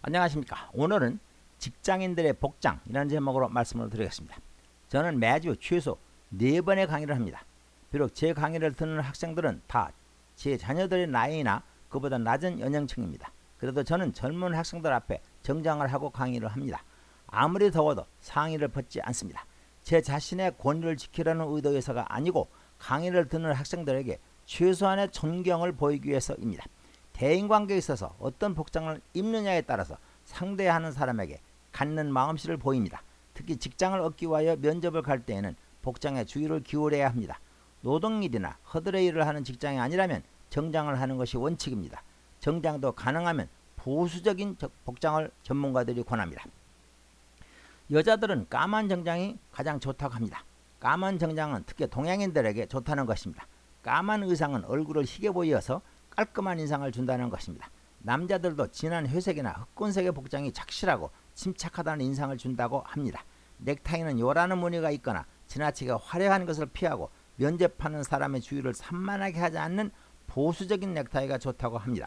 안녕하십니까. 오늘은 직장인들의 복장이라는 제목으로 말씀을 드리겠습니다. 저는 매주 최소 4번의 강의를 합니다. 비록 제 강의를 듣는 학생들은 다 제 자녀들의 나이나 그보다 낮은 연령층입니다. 그래도 저는 젊은 학생들 앞에 정장을 하고 강의를 합니다. 아무리 더워도 상의를 벗지 않습니다. 제 자신의 권위를 지키려는 의도에서가 아니고 강의를 듣는 학생들에게 최소한의 존경을 보이기 위해서입니다. 대인관계에 있어서 어떤 복장을 입느냐에 따라서 상대하는 사람에게 갖는 마음씨를 보입니다. 특히 직장을 얻기 위하여 면접을 갈 때에는 복장에 주의를 기울여야 합니다. 노동일이나 허들의 일을 하는 직장이 아니라면 정장을 하는 것이 원칙입니다. 정장도 가능하면 보수적인 복장을 전문가들이 권합니다. 여자들은 까만 정장이 가장 좋다고 합니다. 까만 정장은 특히 동양인들에게 좋다는 것입니다. 까만 의상은 얼굴을 희게 보여서 깔끔한 인상을 준다는 것입니다. 남자들도 진한 회색이나 흑곤색의 복장이 착실하고 침착하다는 인상을 준다고 합니다. 넥타이는 요란한 무늬가 있거나 지나치게 화려한 것을 피하고 면접하는 사람의 주의를 산만하게 하지 않는 보수적인 넥타이가 좋다고 합니다.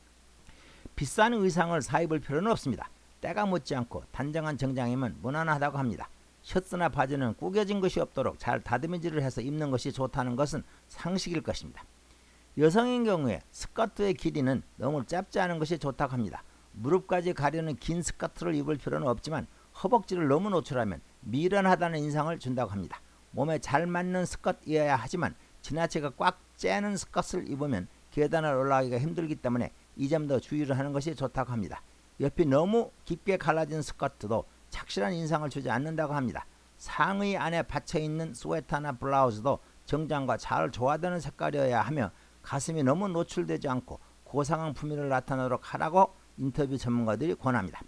비싼 의상을 사입을 필요는 없습니다. 때가 묻지 않고 단정한 정장이면 무난하다고 합니다. 셔츠나 바지는 구겨진 것이 없도록 잘 다듬이질을 해서 입는 것이 좋다는 것은 상식일 것입니다. 여성인 경우에 스커트의 길이는 너무 짧지 않은 것이 좋다고 합니다. 무릎까지 가려는 긴 스커트를 입을 필요는 없지만 허벅지를 너무 노출하면 미련하다는 인상을 준다고 합니다. 몸에 잘 맞는 스커트여야 하지만 지나치게 꽉 째는 스커트를 입으면 계단을 올라가기가 힘들기 때문에 이 점도 주의를 하는 것이 좋다고 합니다. 옆이 너무 깊게 갈라진 스커트도 착실한 인상을 주지 않는다고 합니다. 상의 안에 받쳐있는 스웨터나 블라우스도 정장과 잘 조화되는 색깔이어야 하며 가슴이 너무 노출되지 않고 고상한 품위를 나타내도록 하라고 인터뷰 전문가들이 권합니다.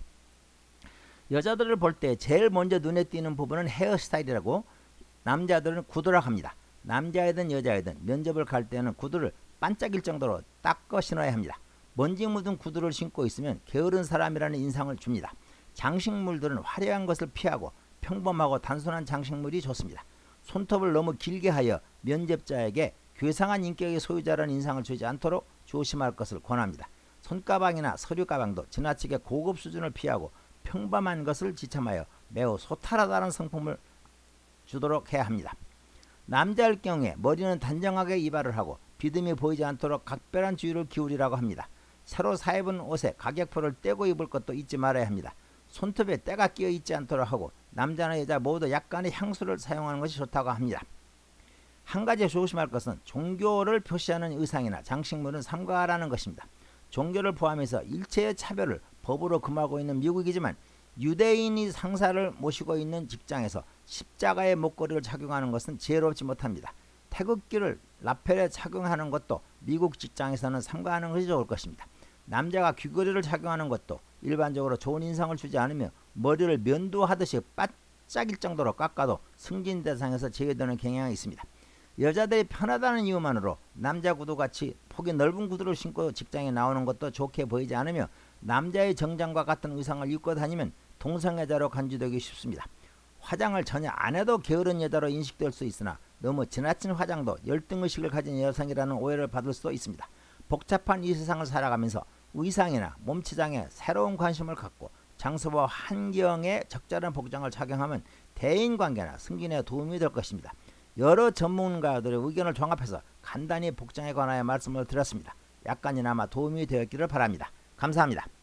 여자들을 볼 때 제일 먼저 눈에 띄는 부분은 헤어스타일이라고 남자들은 구두라고 합니다. 남자이든 여자이든 면접을 갈 때는 구두를 반짝일 정도로 닦아 신어야 합니다. 먼지 묻은 구두를 신고 있으면 게으른 사람이라는 인상을 줍니다. 장식물들은 화려한 것을 피하고 평범하고 단순한 장식물이 좋습니다. 손톱을 너무 길게 하여 면접자에게 괴상한 인격의 소유자라는 인상을 주지 않도록 조심할 것을 권합니다. 손가방이나 서류 가방도 지나치게 고급 수준을 피하고 평범한 것을 지참하여 매우 소탈하다는 성품을 주도록 해야 합니다. 남자일 경우에 머리는 단정하게 이발을 하고 비듬이 보이지 않도록 각별한 주의를 기울이라고 합니다. 새로 사입은 옷에 가격표를 떼고 입을 것도 잊지 말아야 합니다. 손톱에 때가 끼어 있지 않도록 하고 남자나 여자 모두 약간의 향수를 사용하는 것이 좋다고 합니다. 한 가지 조심할 것은 종교를 표시하는 의상이나 장식물은 삼가라는 것입니다. 종교를 포함해서 일체의 차별을 법으로 금하고 있는 미국이지만 유대인이 상사를 모시고 있는 직장에서 십자가의 목걸이를 착용하는 것은 지혜롭지 못합니다. 태극기를 라펠에 착용하는 것도 미국 직장에서는 삼가하는 것이 좋을 것입니다. 남자가 귀걸이를 착용하는 것도 일반적으로 좋은 인상을 주지 않으며 머리를 면도하듯이 반짝일 정도로 깎아도 승진 대상에서 제외되는 경향이 있습니다. 여자들이 편하다는 이유만으로 남자 구두같이 폭이 넓은 구두를 신고 직장에 나오는 것도 좋게 보이지 않으며 남자의 정장과 같은 의상을 입고 다니면 동성애자로 간주되기 쉽습니다. 화장을 전혀 안 해도 게으른 여자로 인식될 수 있으나 너무 지나친 화장도 열등의식을 가진 여성이라는 오해를 받을 수도 있습니다. 복잡한 이 세상을 살아가면서 의상이나 몸치장에 새로운 관심을 갖고 장소와 환경에 적절한 복장을 착용하면 대인관계나 승진에 도움이 될 것입니다. 여러 전문가들의 의견을 종합해서 간단히 복장에 관하여 말씀을 드렸습니다. 약간이나마 도움이 되었기를 바랍니다. 감사합니다.